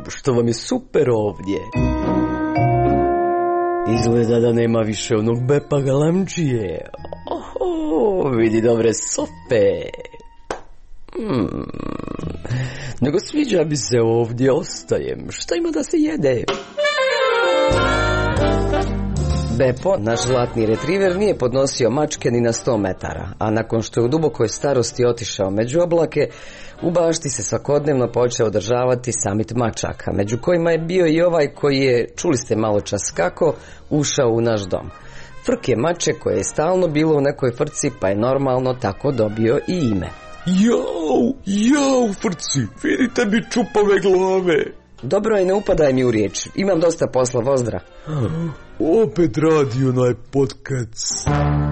što vam je super ovdje. Izgleda da nema više onog Bepa Galamđije. Oho, vidi dobre sofe. Nego sviđa bi se ovdje, ostajem. Šta ima da se jede? Bepo, naš zlatni retriver, nije podnosio mačke ni na 100 metara, a nakon što je u dubokoj starosti otišao među oblake, u bašti se svakodnevno počeo održavati samit mačaka, među kojima je bio i ovaj koji je, čuli ste malo čas kako, ušao u naš dom. Frk je mače koje je stalno bilo u nekoj frci, pa je normalno tako dobio i ime. Jau, frci, vidite mi čupave glave. Dobro je, ne upadaj mi u riječ, imam dosta posla, vozdra. Opet radi onaj podcast.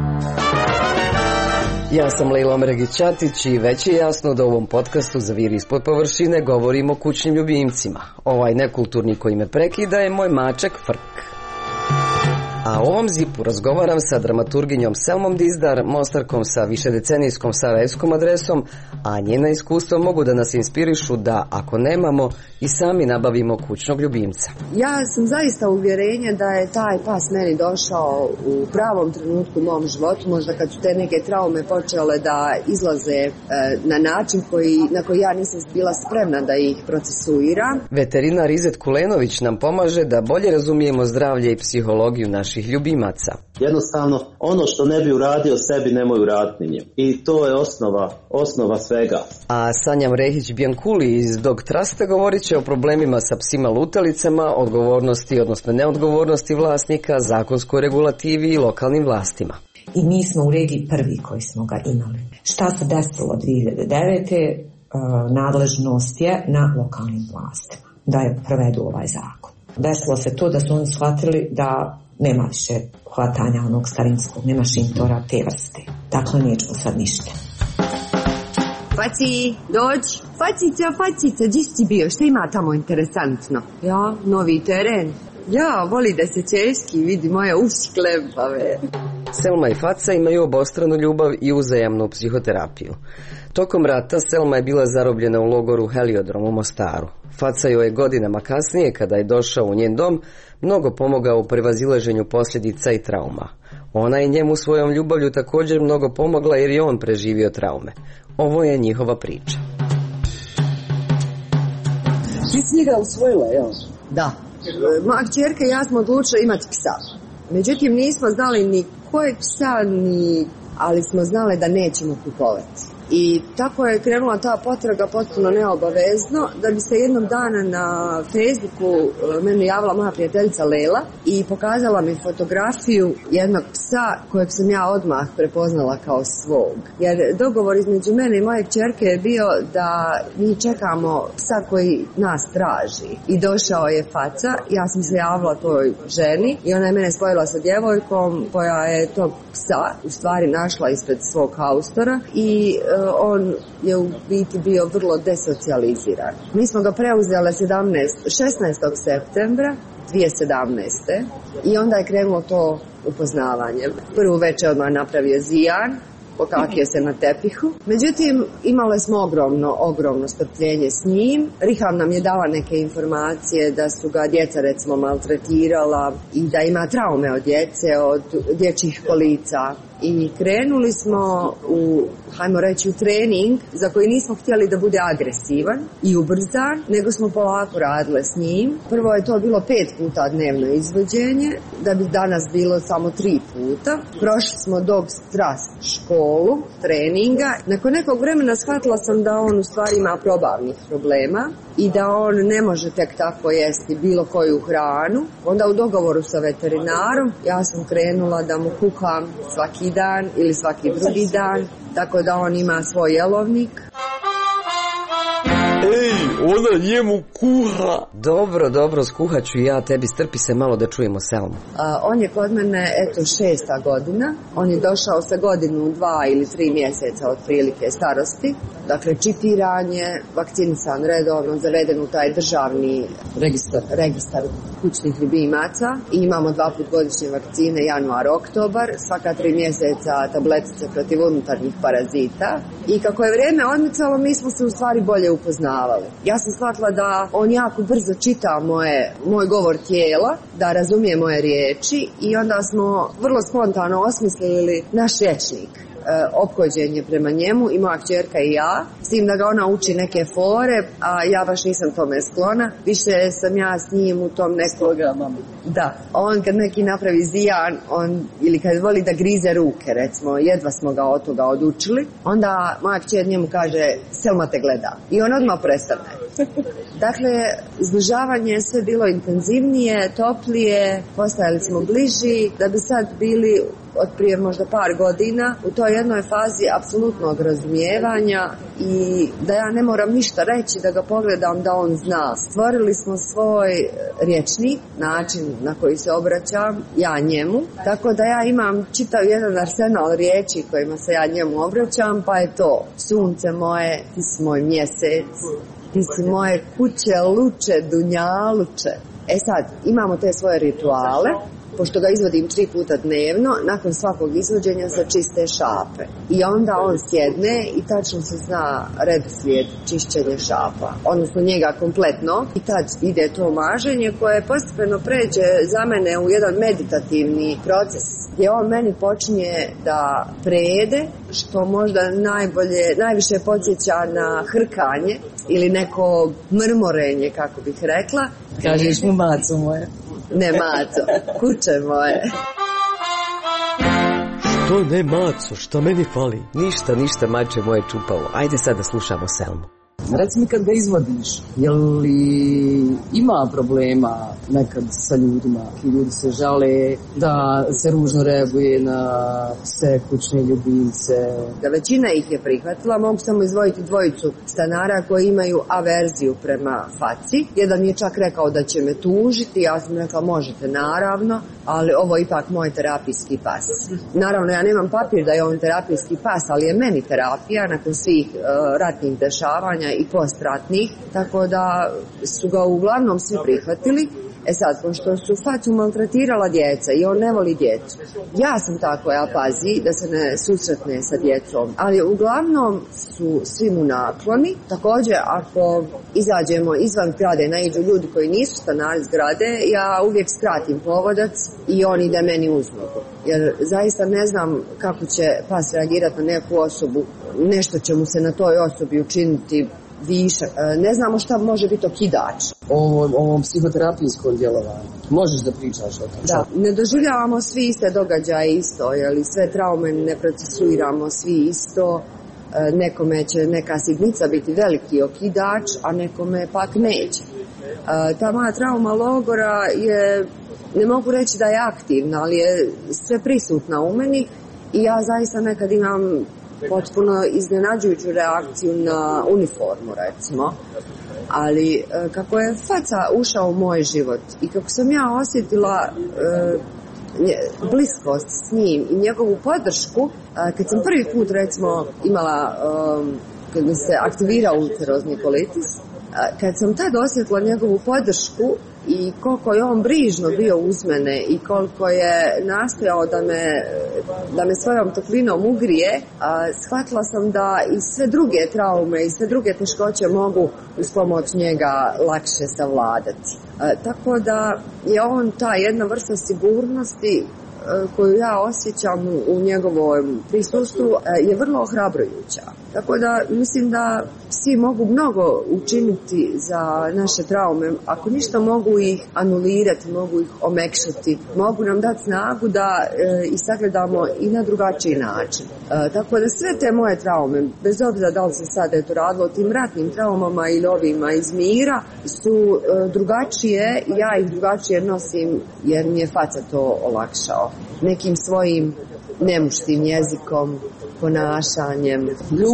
Ja sam Lejla Omregić-Ćatić i već je jasno da u ovom podcastu za Vir ispod površine govorimo o kućnim ljubimcima. Ovaj nekulturni koji me prekida je moj mačak Frk. A u ovom zipu razgovaram sa dramaturginjom Selmom Dizdar, mostarkom sa višedecenijskom sarajevskom adresom, a njena iskustva mogu da nas inspirišu da, ako nemamo, i sami nabavimo kućnog ljubimca. Ja sam zaista uvjerenja da je taj pas meni došao u pravom trenutku u mom životu, možda kad su te neke traume počele da izlaze na način na koji ja nisam bila spremna da ih procesuiram. Veterinar Izet Kulenović nam pomaže da bolje razumijemo zdravlje i psihologiju naših ljubimaca. Jednostavno, ono što ne bi uradio sebi, nemoj uraditi njim. I to je osnova svega. A Sanja Mrehić-Bjankuli iz Dog Trusta govorit će o problemima sa psima lutalicama, odgovornosti, odnosno neodgovornosti vlasnika, zakonskoj regulativi i lokalnim vlastima. I mi smo u regiji prvi koji smo ga imali. Šta se desilo 2009. Nadležnost je na lokalnim vlastima da je provedu ovaj zakon. Desilo se to da su oni shvatili da nema više hvatanja onog starinskog, nema šintora te vrste. Dakle, nećemo sad ništa. Faci, dođi. Facica, gdje si bio? Šta ima tamo interesantno? Ja, novi teren. Ja, voli da se češki, vidi moje uši klepave. Selma i Faca imaju obostranu ljubav i uzajamnu psihoterapiju. Tokom rata Selma je bila zarobljena u logoru Heliodrom u Mostaru. Faca joj je godinama kasnije, kada je došao u njen dom, mnogo pomogao u prevazilaženju posljedica i trauma. Ona je njemu svojom ljubavlju također mnogo pomogla jer je on preživio traume. Ovo je njihova priča. Ti si njega usvojila, jel? Da. Moja kćerka i ja smo odlučili imati psa. Međutim, nismo znali ni kojeg psa, ali smo znali da nećemo kupovati. I tako je krenula ta potraga potpuno neobavezno, da bi se jednog dana na Facebooku meni javila moja prijateljica Lela i pokazala mi fotografiju jednog psa kojeg sam ja odmah prepoznala kao svog. Jer dogovor između mene i moje kćerke je bio da mi čekamo psa koji nas traži. I došao je Faca, ja sam se javila toj ženi i ona je mene spojila sa djevojkom koja je tog psa u stvari našla ispred svog haustora i on je u biti bio vrlo desocijaliziran. Mi smo ga preuzeli 16. septembra 2017. i onda je krenulo to upoznavanje. Prvu večer odmah napravio zijan, pokakio se na tepihu. Međutim, imali smo ogromno strpljenje s njim. Riham nam je dala neke informacije da su ga djeca recimo maltretirala i da ima traume od djece, od dječjih kolica. I krenuli smo hajmo reći, u trening za koji nismo htjeli da bude agresivan i ubrzan, nego smo polako radile s njim. Prvo je to bilo 5 puta dnevno izvođenje, da bi danas bilo samo 3 puta. Prošli smo Dog Trust školu treninga. Nakon nekog vremena shvatila sam da on u stvari ima probavnih problema i da on ne može tek tako jesti bilo koju hranu. Onda u dogovoru sa veterinarom ja sam krenula da mu kuham svaki dan ili svaki drugi dan, tako da on ima svoj jelovnik. Ej, ona njemu kuha. Dobro, skuhat ću ja tebi, strpi se malo da čujemo Selmu. On je kod mene, 6. godina. On je došao sa godinu, 2 ili 3 mjeseca otprilike starosti. Dakle, čipiranje, vakcinisan redovno, zaveden u taj državni registar kućnih ljubimaca. I imamo 2 put godišnje vakcine, januar, oktobar, svaka 3 mjeseca tabletice protiv unutarnjih parazita. I kako je vrijeme odmicalo, mi smo se u stvari bolje upoznali. poznavali. Ja sam shvatila da on jako brzo čita moj govor tijela, da razumije moje riječi i onda smo vrlo spontano osmislili naš rječnik. Ophođenje prema njemu i moja kćerka i ja, s tim da ga ona uči neke fore, a ja baš nisam tome sklona. Više sam ja s njim u tom nekom... Da, on kad neki napravi zijan, ili kad voli da grize ruke, recimo, jedva smo ga od toga odučili, onda moja kćer njemu kaže, Selma te gleda. I on odmah prestane. Dakle, zbližavanje je sve bilo intenzivnije, toplije, postajali smo bliži, da bi sad bili od prije možda par godina u toj jednoj fazi apsolutnog razumijevanja i da ja ne moram ništa reći, da ga pogledam, da on zna. Stvorili smo svoj rječnik, način na koji se obraćam ja njemu, tako da ja imam čitav jedan arsenal riječi kojima se ja njemu obraćam, pa je to: sunce moje, ti si moj mjesec, ti si moje kuće, luče, dunjaluče. E sad, imamo te svoje rituale. Pošto ga izvodim 3 puta dnevno, nakon svakog izvođenja se čiste šape. I onda on sjedne i tačno se zna redoslijed čišćenja šapa. Odnosno njega kompletno. I tad ide to maženje koje postepeno pređe za mene u jedan meditativni proces. Gdje on meni počinje da prede, što možda najviše podsjeća na hrkanje ili neko mrmorenje, kako bih rekla. Kažeš mu maco moje. Ne maco, kuće moje. Što ne maco, šta meni fali? Ništa, mače moje čupavo. Ajde sad da slušamo Selmu. Reci mi, kad ga izvodiš, je li ima problema nekad sa ljudima? Ljudi se žale da se ružno reaguje na pse, kućne ljubimce. Da većina ih je prihvatila, mogu samo izdvojiti 2 stanara koji imaju averziju prema faci. Jedan mi je čak rekao da će me tužiti, ja sam rekla možete naravno, ali ovo je ipak moj terapijski pas. Naravno, ja nemam papir da je on terapijski pas, ali je meni terapija nakon svih ratnih dešavanja i postratnih, tako da su ga uglavnom svi prihvatili. E sad, pošto su facu maltretirala djeca i on ne voli djecu, ja sam ta koja pazi da se ne susretne sa djecom, ali uglavnom su svi mu nakloni. Također, ako izađemo izvan zgrade, naiđu ljudi koji nisu stanari zgrade, ja uvijek skratim povodac i on ide meni uz nogu. Jer zaista ne znam kako će pas reagirati na neku osobu, nešto će mu se na toj osobi učiniti višak. Ne znamo šta može biti okidač. Ovom psihoterapijskom djelovanju. Možeš da pričaš o tom? Da, ne doživljavamo svi iste događaje isto, jer sve traume ne procesuiramo svi isto. Nekome će neka sitnica biti veliki okidač, a nekome pak neće. Ta moja trauma logora je, ne mogu reći da je aktivna, ali je sve prisutna u meni i ja zaista nekad imam potpuno iznenađujuću reakciju na uniformu, recimo. Ali kako je faca ušao u moj život i kako sam ja osjetila bliskost s njim i njegovu podršku, kad sam prvi put, recimo, imala, kad mi se aktivirao ulcerozni kolitis, kad sam tad osjetila njegovu podršku i koliko je on brižno bio uz mene i koliko je nastojao da me svojom toplinom ugrije, shvatila sam da i sve druge traume i sve druge teškoće mogu uz pomoć njega lakše savladati. Tako da je on ta jedna vrsta sigurnosti koju ja osjećam u njegovom prisustvu je vrlo ohrabrujuća. Tako da mislim da psi mogu mnogo učiniti za naše traume. Ako ništa, mogu ih anulirati, mogu ih omekšati, mogu nam dati snagu da ih sagledamo i na drugačiji način. Tako da sve te moje traume, bez obzira da li se sad radilo o tim ratnim traumama ili ovima iz mira, su drugačije i ja ih drugačije nosim jer mi je faca to olakšao. Nekim svojim nemuštim jezikom, ponašanjem.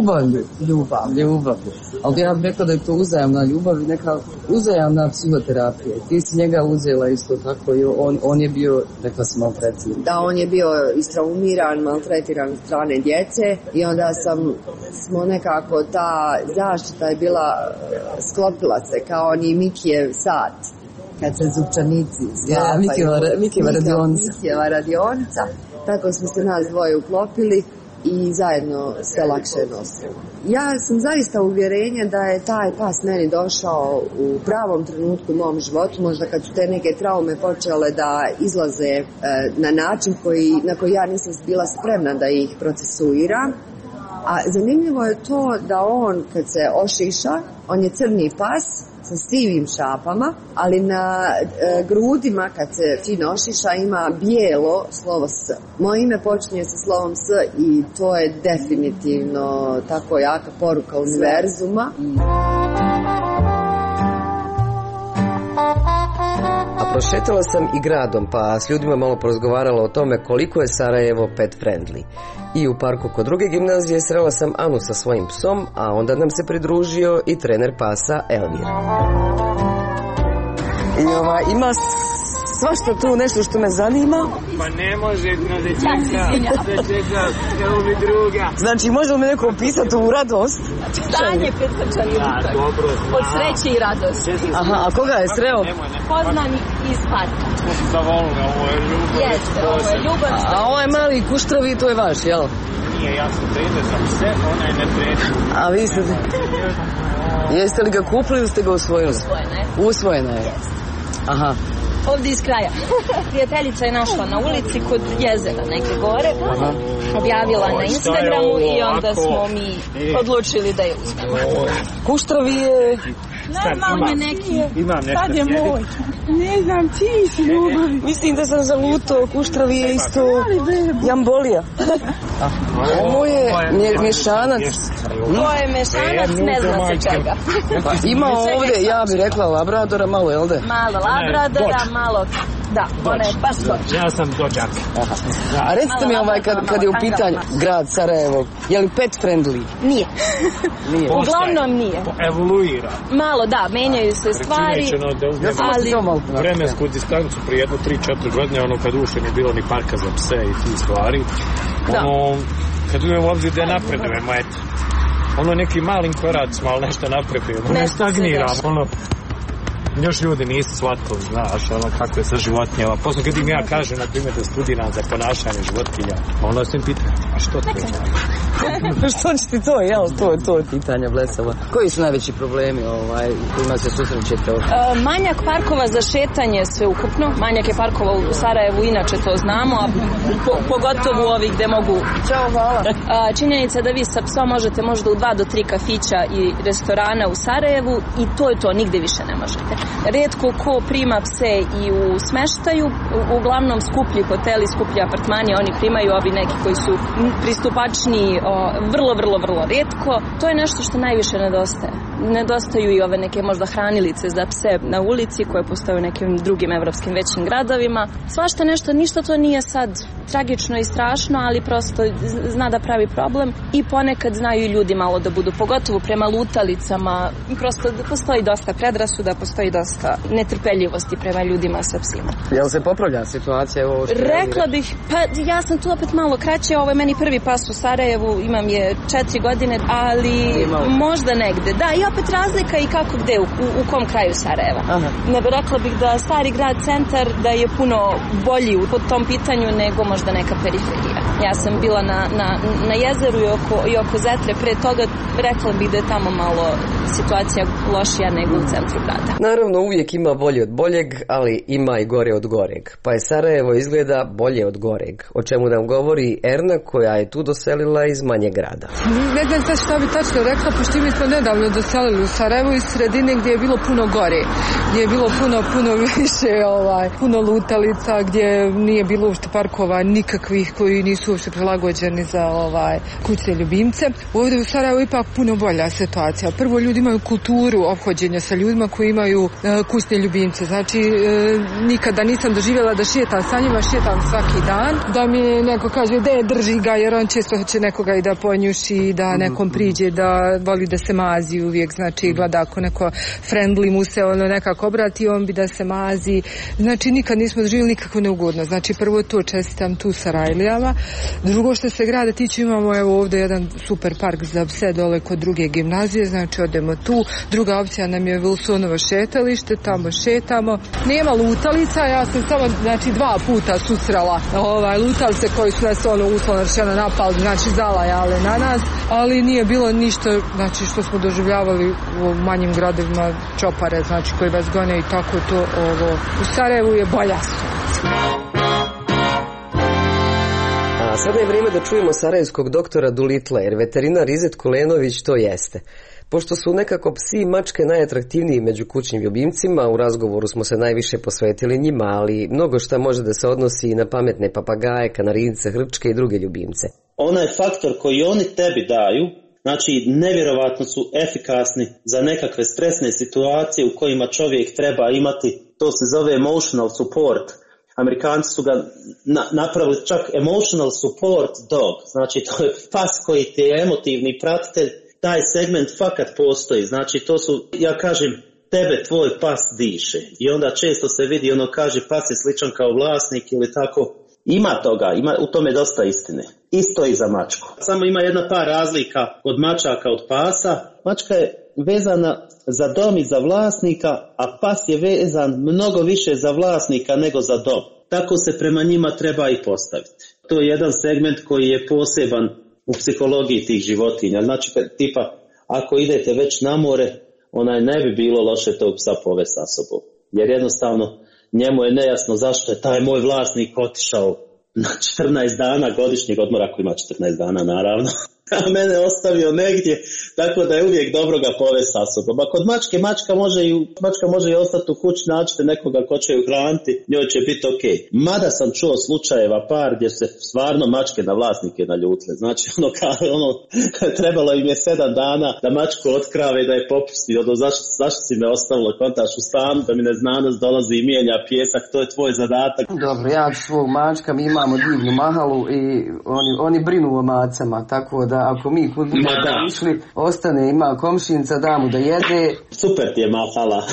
Ljubav. Ali ja bih rekla da je to uzajamna ljubav i neka uzajamna psihoterapija. Ti si njega uzela isto tako i on je bio, rekla si, maltretiran. Da, on je bio istraumiran, maltretiran od strane djece i onda smo nekako, ta zaštita je bila, sklopila se kao oni Mikijev sat. Kad se zupčanici, Mikijeva radionica. Tako smo se nas dvoje uklopili i zajedno sve lakše nosimo. Ja sam zaista uvjerenja da je taj pas meni došao u pravom trenutku u mom životu, možda kad su te neke traume počele da izlaze na način na koji ja nisam bila spremna da ih procesuiram. A zanimljivo je to da on kad se ošiša, on je crni pas sa sivim šapama, ali na grudima kad se fino ošiša ima bijelo slovo S. Moje ime počinje sa slovom S i to je definitivno tako jaka poruka univerzuma. A prošetala sam i gradom, pa s ljudima malo porazgovarala o tome koliko je Sarajevo pet friendly. I u parku kod druge gimnazije srela sam Anu sa svojim psom, a onda nam se pridružio i trener pasa Elvir. I ima svašta tu nešto što me zanima. Pa ne može, da čeka, evo mi druga. Znači, može li mi neko opisati u radost? Stanje pred srčanim od sreće i radosti. Aha, a koga je sreo? Poznani iz parka. Da volim, ovo je ljubav. Jeste, ovo je ljubav. A ovaj mali kuštravi, to je vaš, jel? Nije, ja sam trener za pse, ona je ne trener. A vi ste... Jeste li ga kupili ili ste ga usvojili? Usvojena je. Jeste. Aha. Ovdje iz kraja. Prijateljica je našla na ulici kod jezera neke gore. Objavila na Instagramu i onda smo mi odlučili da je uzmemo. Kuštravi je... Normalno neki. Sad je moj. Ne znam, ti si ljubavi. Mislim da sam zalutao, kuštravi je isto jambolija. Ovo je mješanac. To je mješanac, ne zna se čega. Ima ovdje, ja bih rekla, labradora malo, jel da? Malo labradora, malo... Da, ona je baš dođak. Ja sam dođak. A recite mi kad je u pitanju grad Sarajevo, je li pet friendly? Nije. Uglavnom nije. Evoluira. Malo, da, menjaju se stvari, ali... Vremensku distancu prije jedno 3-4 godine, ono kad ušte nije bilo ni parka za pse i ti stvari, ono, kad uzmemo u obzir da napredujemo, eto, ono neki malim koracima, ali nešto napredujemo, ne stagniramo, ono, još ljudi nisu shvatili, znaš, ono kako je sa životinjama. Posle kad im ja kažem, na primjer, da studiram za ponašanje životinja, onda se im pita, a što to je? Što će ti to, jel? To je pitanje blesava. Koji su najveći problemi u kojima se susrećete? Manjak parkova za šetanje sve ukupno. Manjak je parkova u Sarajevu, inače to znamo, a pogotovo ovi gde mogu... Ćao, hvala. Činjenica da vi sa psom možete možda u 2 do 3 kafića i restorana u Sarajevu i to je to, nigde više ne možete. Rijetko ko prima pse i u smeštaju, uglavnom skuplji hoteli, skuplji apartmani, oni primaju, ovi neki koji su pristupačniji, vrlo rijetko. To je nešto što najviše nedostaje. Nedostaju i ove neke možda hranilice za pse na ulici koje postoje u nekim drugim evropskim većim gradovima. Svašta nešto, ništa to nije sad tragično i strašno, ali prosto zna da pravi problem i ponekad znaju i ljudi malo da budu, pogotovo prema lutalicama. Prosto postoji dosta predrasuda, postoji dosta netrpeljivosti prema ljudima sa psima. Jel se popravlja situacija? Rekla bih, pa ja sam tu opet malo kraće, ovo je meni prvi pas u Sarajevu, imam je 4 godine, ali možda negde. Da, i opet razlika i kako gde, u kom kraju Sarajeva. Ne bih rekla bih da stari grad centar da je puno bolji u tom pitanju nego možda neka periferija. Ja sam bila na jezeru i oko Zetre, pre toga rekla bih da je tamo malo situacija lošija nego u centru grada. Naravno, uvijek ima bolje od boljeg, ali ima i gore od goreg. Pa je Sarajevo izgleda bolje od goreg, o čemu nam govori Erna koja je tu doselila iz manjeg grada. Ne znam sad šta bi tačno rekla, pošto mi smo nedavno doselili u Sarajevo iz sredine gdje je bilo puno gore, gdje je bilo puno više, puno lutalica, gdje nije bilo uopšte parkova nikakvih koji nisu uopšte prilagođeni za kućne ljubimce. Ovdje u Sarajevu ipak puno bolja situacija. Prvo, ljudi imaju kulturu ophođenja sa ljudima koji imaju kućne ljubimce. Znači, nikada nisam doživjela da šetam sa njima, šetam svaki dan. Da mi neko kaže, drži ga, jer on često hoće nekoga i da ponjuši, da nekom priđe, da voli da se mazi uvijek. Znači, gleda ako neko friendly mu se nekako obrati, on bi da se mazi. Znači, nikad nismo doživjeli nikakvu neugodnost. Znači, prvo to čestitam tu Sarajlijama. Drugo što se grada tiče, imamo evo ovdje jedan super park za pse dole kod druge gimnazije, znači odemo tu. Druga opcija nam je Wilsonovo šetalište, tamo šetamo. Nema lutalica, ja sam samo znači 2 puta susrela lutalice koji su nas uslovno rečeno napali, znači zalajale na nas, ali nije bilo ništa znači što smo doživljavali u manjim gradovima, čopare znači koji vas gone i tako to. U Sarajevu je bolja situacija. A sada je vrijeme da čujemo sarajevskog doktora Dulitla, jer veterinar Izet Kulenović to jeste. Pošto su nekako psi i mačke najatraktivniji među kućnim ljubimcima, u razgovoru smo se najviše posvetili njima, ali mnogo šta može da se odnosi i na pametne papagaje, kanarice, hrčke i druge ljubimce. Onaj faktor koji oni tebi daju, znači nevjerovatno su efikasni za nekakve stresne situacije u kojima čovjek treba imati, to se zove emotional support. Amerikanci su ga napravili čak emotional support dog, znači to je pas koji ti je emotivni pratitelj, taj segment fakat postoji, znači to su, ja kažem, tebe tvoj pas diše i onda često se vidi kaže pas je sličan kao vlasnik ili tako. Ima toga, ima u tome dosta istine. Isto i za mačku. Samo ima jedna par razlika od mačaka od pasa. Mačka je vezana za dom i za vlasnika, a pas je vezan mnogo više za vlasnika nego za dom. Tako se prema njima treba i postaviti. To je jedan segment koji je poseban u psihologiji tih životinja. Znači, tipa, ako idete već na more, ne bi bilo loše tog psa povesti sa sobom. Jer jednostavno njemu je nejasno zašto je taj moj vlasnik otišao na 14 dana godišnjeg odmora, ako ima 14 dana naravno, a mene ostavio negdje, tako da je uvijek dobro ga povesti sa sobom. A kod mačke, mačka može i ostati u kući, nađete nekoga ko će ju hraniti, njoj će biti ok. Mada sam čuo slučajeva par gdje se stvarno mačke na vlasnike naljutile. Znači trebalo im je 7 dana da mačku otkrave i da je popusti. Zašto si me ostavilo, kontaš u stanu, da mi neznanost dolazi i mijenja pijesak, to je tvoj zadatak. Dobro, ja ću svog mačka, mi imamo divnu mahalu i oni brinu o macama, tako da ako mi kod budemo išli, ostane, ima komšinica, da mu da jede. Super ti je mahala,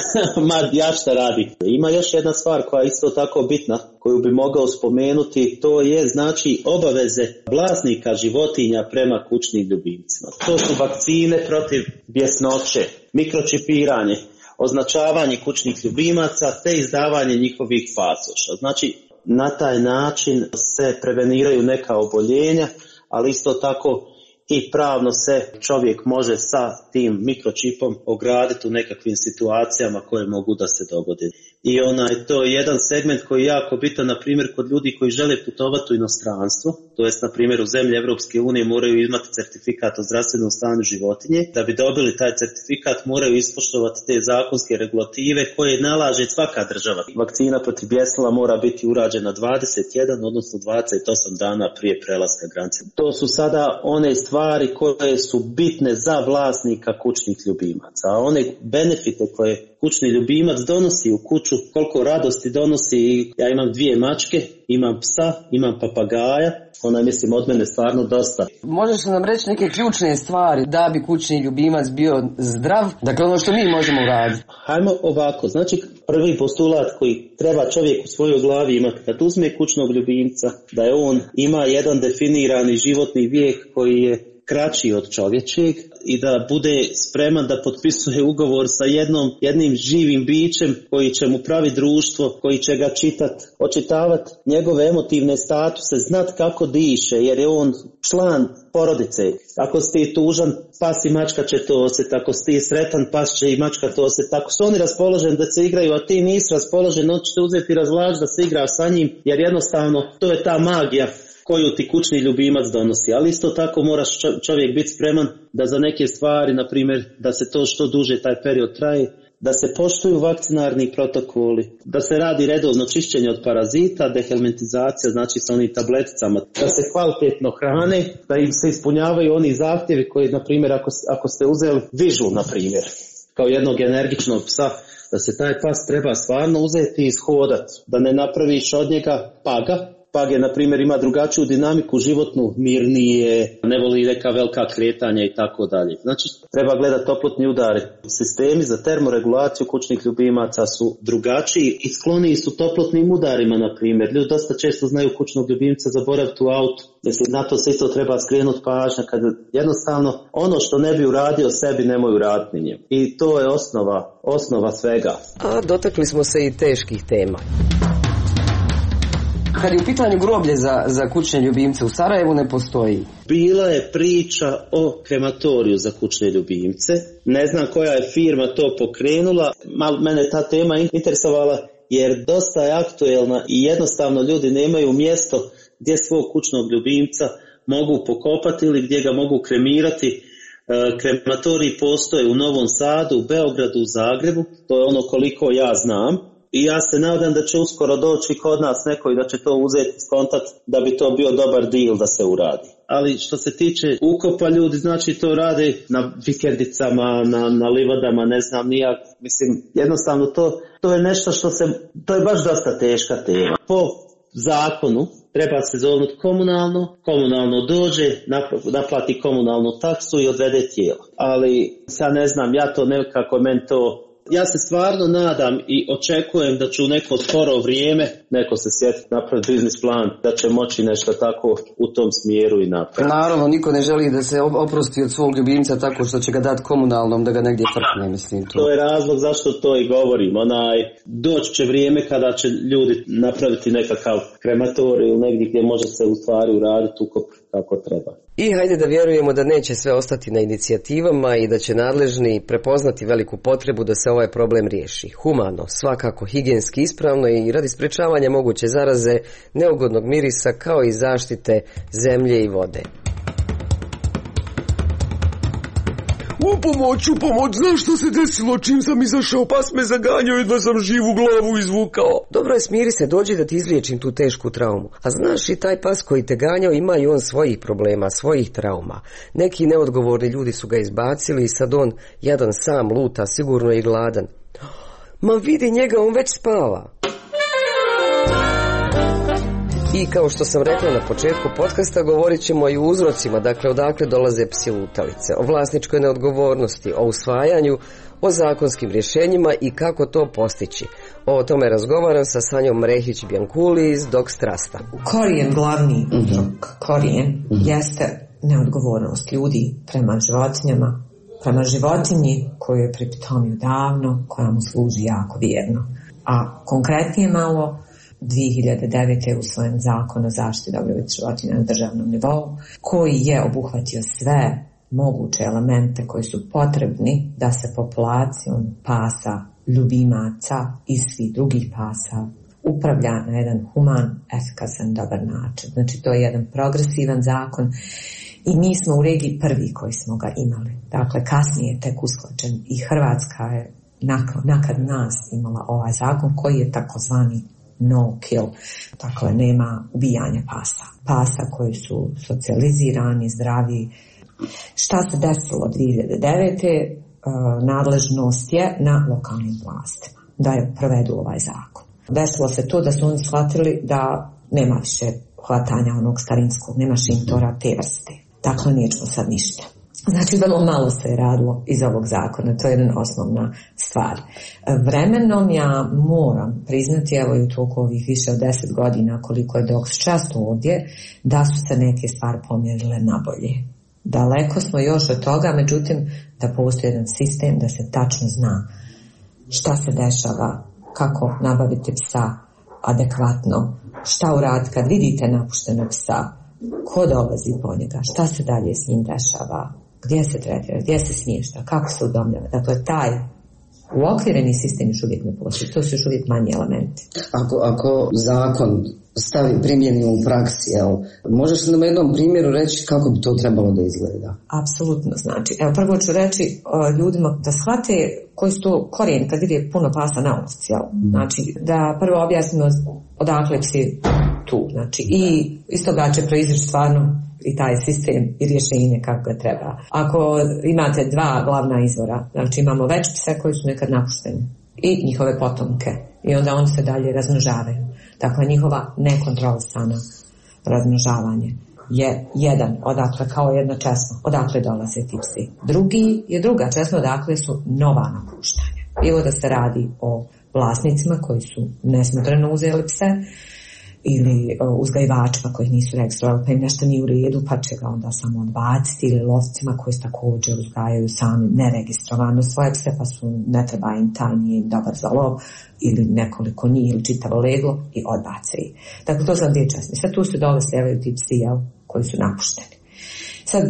ja šta radi. Ima još jedna stvar koja je isto tako bitna, koju bi mogao spomenuti, to je znači obaveze vlasnika životinja prema kućnim ljubimcima. To su vakcine protiv bjesnoće, mikročipiranje, označavanje kućnih ljubimaca te izdavanje njihovih pasoša. Znači, na taj način se preveniraju neka oboljenja, ali isto tako i pravno se čovjek može sa tim mikročipom ograditi u nekakvim situacijama koje mogu da se dogode. I to je jedan segment koji je jako bitan, na primjer, kod ljudi koji žele putovati u inostranstvo, to jest, na primjer, u zemlje Europske unije moraju imati certifikat o zdravstvenom stanju životinje. Da bi dobili taj certifikat moraju ispoštovati te zakonske regulative koje nalaže svaka država. Vakcina protiv bjesnila mora biti urađena 21, odnosno 28 dana prije prelaska granice. To su sada one stvari koje su bitne za vlasnika kućnih ljubimaca, a one benefite koje kućni ljubimac donosi u kuću, koliko radosti donosi. Ja imam 2 mačke, imam psa, imam papagaja, mislim od mene stvarno dosta. Možeš nam reći neke ključne stvari da bi kućni ljubimac bio zdrav, dakle ono što mi možemo uraditi? Hajmo ovako, znači prvi postulat koji treba čovjek u svojoj glavi imati kad uzme kućnog ljubimca, da je on ima jedan definirani životni vijek koji je kraći od čovječeg i da bude spreman da potpisuje ugovor sa jednim živim bićem koji će mu pravi društvo, koji će ga očitavati njegove emotivne statuse, znat kako diše, jer je on član porodice. Ako si ti tužan, pas i mačka će to osjetiti, ako si ti sretan, pas će i mačka to osjetiti. Ako su oni raspoloženi da se igraju, a ti nisi raspoložen, on će te uzeti i razvlači da se igraš sa njim, jer jednostavno to je ta magija koju ti kućni ljubimac donosi. Ali isto tako moraš čovjek biti spreman da za neke stvari, na primjer, da se to što duže taj period traje, da se poštuju vakcinarni protokoli, da se radi redovno čišćenje od parazita, dehelmintizacija, znači sa onim tableticama, da se kvalitetno hrane, da im se ispunjavaju oni zahtjevi koji, na primjer, ako ste uzeli vižu, na primjer, kao jednog energičnog psa, da se taj pas treba stvarno uzeti i ishodati, da ne napraviš od njega paga, Page, na primjer, ima drugačiju dinamiku životnu, mirnije, ne voli neka velika kretanja i tako dalje. Znači, treba gledati toplotni udari. Sistemi za termoregulaciju kućnih ljubimaca su drugačiji i skloniji su toplotnim udarima, na primjer. Ljudi dosta često znaju kućnog ljubimca zaboraviti u autu. Mislim, na to se isto treba skrenuti pažnja, kad jednostavno ono što ne bi uradio sebi nemoj uraditi njemu. I to je osnova svega. A dotakli smo se i teških tema. Kad je u pitanju groblje za kućne ljubimce u Sarajevu ne postoji. Bila je priča o krematoriju za kućne ljubimce. Ne znam koja je firma to pokrenula. Mene ta tema interesovala jer dosta je aktuelna i jednostavno ljudi nemaju mjesto gdje svog kućnog ljubimca mogu pokopati ili gdje ga mogu kremirati. Krematoriji postoje u Novom Sadu, u Beogradu, u Zagrebu. To je ono koliko ja znam. I ja se nadam da će uskoro doći kod nas neko i da će to uzeti kontakt da bi to bio dobar deal da se uradi. Ali što se tiče ukopa, ljudi znači to rade na vikendicama, na livadama, ne znam nijak. Mislim, jednostavno to je nešto to je baš dosta teška tema. Po zakonu treba se zovnuti komunalno dođe, naplati komunalnu taksu i odvede tijelo. Ali sad ne znam, ja to nekako meni to... Ja se stvarno nadam i očekujem da ću u neko skoro vrijeme neko se sjetiti napraviti biznis plan, da će moći nešto tako u tom smjeru i napraviti. Naravno, niko ne želi da se oprosti od svog ljubimca tako što će ga dati komunalnom da ga negdje frkne, mislim. To je razlog zašto to i govorim. Doći će vrijeme kada će ljudi napraviti nekakav krematorij ili negdje gdje može se u stvari uraditi ukop kako treba. I hajde da vjerujemo da neće sve ostati na inicijativama i da će nadležni prepoznati veliku potrebu da se ovaj problem riješi. Humano, svakako higijenski ispravno i radi sprečavanja moguće zaraze, neugodnog mirisa kao i zaštite zemlje i vode. U pomoć, znaš što se desilo čim sam izašao, pas me zaganjao i da sam živu glavu izvukao. Dobro je, smiri se, dođi da ti izliječim tu tešku traumu. A znaš i taj pas koji te ganjao ima i on svojih problema, svojih trauma. Neki neodgovorni ljudi su ga izbacili i sad on jedan sam luta, sigurno i gladan. Ma vidi njega, on već spava. I kao što sam rekla na početku podcasta, govorit ćemo i o uzrocima, dakle odakle dolaze psi lutalice, o vlasničkoj neodgovornosti, o usvajanju, o zakonskim rješenjima i kako to postići. O tome razgovaram sa Sanjom Mrehić-Bjankuli iz Dog Strasta. Korijen, glavni korijen jeste neodgovornost ljudi prema životinjama, prema životinji koju je pripitomio davno, koja mu služi jako vjerno. A konkretnije malo, 2009. je usvojen zakon o zaštiti dobrobiti životinja na državnom nivou, koji je obuhvatio sve moguće elemente koji su potrebni da se populacijom pasa, ljubimaca i svih drugih pasa upravlja na jedan human, efikasan, dobar način. Znači to je jedan progresivan zakon i mi smo u regiji prvi koji smo ga imali. Dakle, kasnije je tek usklađen i Hrvatska je nakon nas imala ovaj zakon koji je takozvani no kill, dakle nema ubijanja pasa koji su socijalizirani, zdravi. Šta se desilo 2009. Nadležnost je na lokalnim vlastima da je provedu ovaj zakon. Desilo se to da su oni shvatili da nema više hvatanja onog starinskog, nema šintora te vrste. Dakle, nećemo sad ništa. Znači, vrlo malo se je radilo iz ovog zakona, to je jedna osnovna stvar. Vremenom ja moram priznati, evo i u toku ovih više od 10 godina koliko je Dog Strast ovdje, da su se neke stvari pomjerile na bolje. Daleko smo još od toga, međutim, da postoji jedan sistem da se tačno zna šta se dešava, kako nabaviti psa adekvatno, šta uraditi kad vidite napuštenog psa, ko dolazi po njega, šta se dalje s njim dešava, gdje se tretira, gdje se smješta, kako se udomljava. Dakle, taj uokvireni sistem još uvijek ne postoji, to su još uvijek manji elementi. Ako zakon primjeni u praksi, možeš li nam jednom primjeru reći kako bi to trebalo da izgleda? Apsolutno, znači, evo prvo ću reći ljudima da shvate koji su to korijeni kad vidi puno pasa na ulici, znači da prvo objasnimo odakle psi tu, znači i iz toga će proizići stvarno i taj sistem i rješenje kako ga treba. Ako imate dva glavna izvora, znači imamo već pse koji su nekad napušteni i njihove potomke. i onda oni se dalje razmnožavaju. Dakle, njihova nekontrolisana razmnožavanje je jedan, odakle kao jedna česma, odakle dolaze ti psi. Drugi je druga česma, odakle su nova napuštanja. Bilo da se radi o vlasnicima koji su nesmotreno uzeli pse ili uzgajivačima koji nisu registrovali, pa im nešto nije u redu, pa će ga onda samo odbaciti, ili lovcima koji se također uzgajaju sami neregistrovano svoje pse, pa su ne treba im taj, nije im dobar za lov, ili nekoliko njih, ili čitavo leglo i odbace ih. Dakle, to sam dvije česme. Sad tu se dole sljevaju ti psi, koji su napušteni. Sad,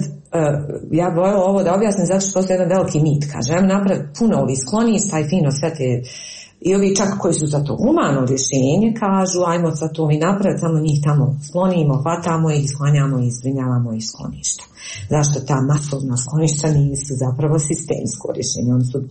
ja voljela ovo da objasnim zato što postoji jedan veliki mit. Kaže, ajmo napraviti puno ovih skloništa i fino sve te, i ovi čak koji su za to humano rješenje kažu, ajmo sad to mi napraviti, samo njih tamo sklonimo, hvatamo ih, sklanjamo ih, zbrinjavamo ih skloništa. Zašto ta masovna skloništa nisu zapravo sistemsko rješenje? Oni su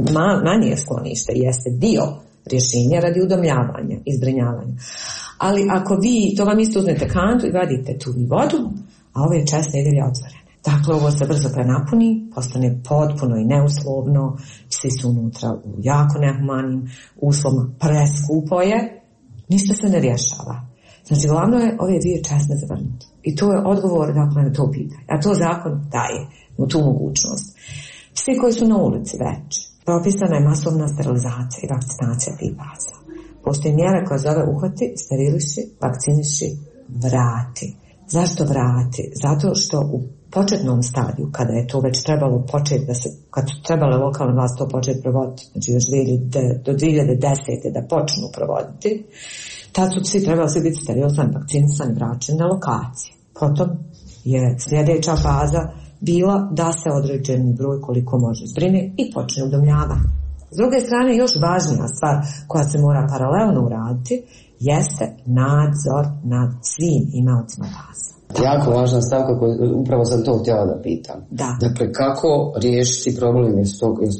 manje skloništa, jeste dio rješenja radi udomljavanja i zbrinjavanja. Ali ako vi, to vam isto uzmete kantu i vadite tu i vodu, a ove česme i dalje otvorene. Dakle, ovo se brzo prenapuni, postane potpuno i neuslovno, svi su unutra u jako nehumanim uslovima, preskupo je, ništa se ne rješava. Znači, glavno je ove dvije česme zavrnuti. I to je odgovor, dakle, na to pitanje. A to zakon daje mu tu mogućnost. Svi koji su na ulici već, propisana je masovna sterilizacija i vakcinacija tih pasa. Postoji mjera koja zove uhvati, steriliši, vakciniši, vrati. Zašto vrati? Zato što u početnom stadiju, kada je to već trebalo početi, kad su trebale lokalne vlasti to početi provoditi, znači još do 2010. da počnu provoditi, tad su svi trebali svi biti sterilizani, vakcinisani, vraćeni na lokaciju. Potom je sljedeća faza bila da se određeni broj koliko može zbrine i počne udomljavanje. S druge strane, još važnija stvar koja se mora paralelno uraditi jeste nadzor nad svim imaocima pasa. Jako važna stavka koju upravo sam to htjela da pitam. Da. Dakle, kako riješiti problem, je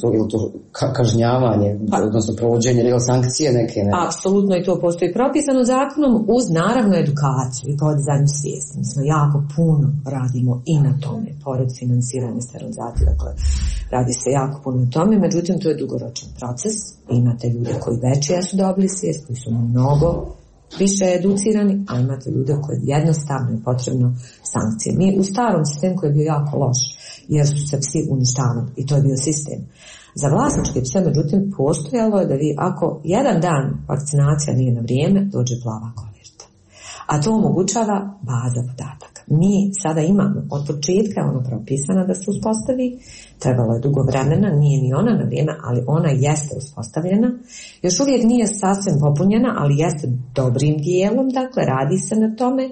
to kažnjavanje, odnosno provođenje ili sankcije neke? Ne? Apsolutno, i to postoji propisano zakonom uz naravno edukaciju i podizanju svijesti. Mi smo jako puno radimo i na tome, pored finansiranja sterilizacije, dakle, radi se jako puno na tome, međutim to je dugoročan proces. Imate ljude koji već jesu dobili svijest, koji su mnogo više educirani, a imate ljude koji jednostavno je potrebno sankcije. Mi u starom sistemu koji je bio jako loš, jer su se psi uništavali i to je bio sistem. Za vlasničke pse, međutim, postojalo je da vi, ako jedan dan vakcinacija nije na vrijeme, dođe plava koverta. A to omogućava baza podataka. Mi sada imamo, od početka je ono propisano da se uspostavi, trebalo je dugo vremena, nije ni ona na vrijeme, ali ona jeste uspostavljena. Još uvijek nije sasvim popunjena, ali jeste dobrim dijelom, dakle radi se na tome.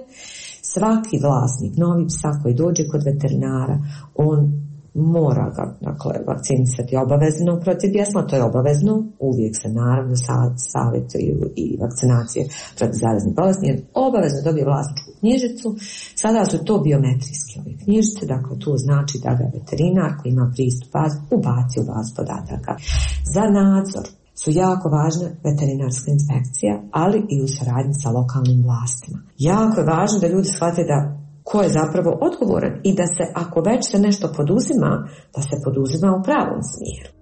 Svaki vlasnik novi psa koji dođe kod veterinara, on mora ga, dakle, vakcinisati obavezno protiv bjesna, to je obavezno, uvijek se naravno savjetuju i vakcinacije protiv zaraznih bolesti, jer obavezno dobije vlasničku knjižicu. Sada su to biometrijske ove knjižice, dakle to znači da ga veterinar koji ima pristup ubaci u bazu podataka. Za nadzor su jako važne veterinarska inspekcija, ali i u saradnji sa lokalnim vlastima. Jako je važno da ljudi shvate da ko je zapravo odgovoran i da se, ako već se nešto poduzima, da se poduzima u pravom smjeru.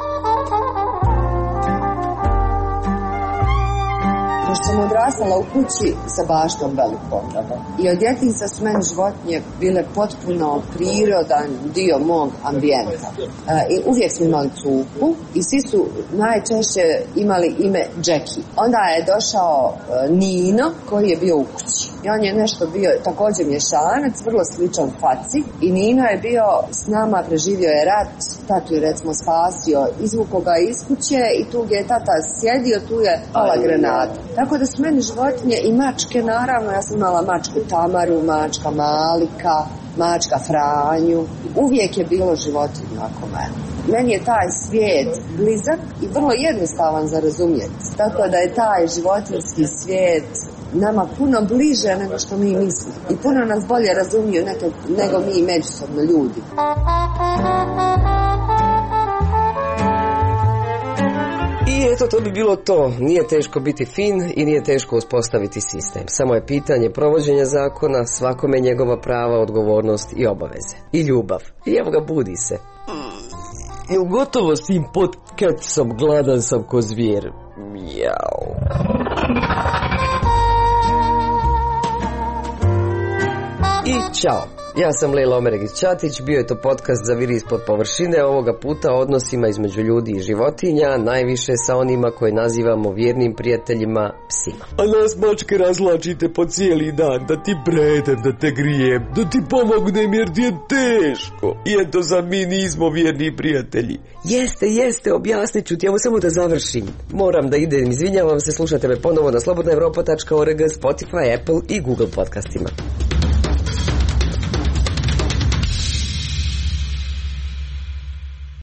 Pošto sam odrastala u kući sa baštom velikom, i od djetinjstva su meni životinje bile potpuno prirodan dio mog ambijenta. I uvijek smo imali cuku i svi su najčešće imali ime Jackie. Onda je došao Nino koji je bio u kući. I on je nešto bio također mješanac, vrlo sličan faci. I Nino je bio s nama, preživio je rat, tatu je recimo spasio, izvukao ga iz kuće i tu gdje je tata sjedio, tu je pala granata. Tako da su meni životinje i mačke, naravno, ja sam imala mačku Tamaru, mačka Malika, mačka Franju. Uvijek je bilo životinja oko mene. Meni je taj svijet blizak i vrlo jednostavan za razumjeti. Tako da je taj životinjski svijet nama puno bliže nego što mi mislimo. I puno nas bolje razumiju nego mi međusobno ljudi. I eto, to bi bilo to. Nije teško biti fin i nije teško uspostaviti sistem. Samo je pitanje provođenja zakona, svakome njegova prava, odgovornost i obaveze. I ljubav. I evo ga, budi se. Gotovo s tim podcastom, gladan sam ko zvijer. Mjau. I ćao. Ja sam Lejla Omeregić-Ćatić, bio je to podcast Zaviri ispod površine, ovoga puta o odnosima između ljudi i životinja, najviše sa onima koje nazivamo vjernim prijateljima, psima. A nas mačke razlačite po cijeli dan, da ti predem, da te grijem, da ti pomognem jer ti je teško. I eto sad mi nismo vjerni prijatelji. Jeste, objasnit ću ti, evo samo da završim. Moram da idem, izvinjavam se, slušajte me ponovo na slobodnaevropa.org, Spotify, Apple i Google podcastima.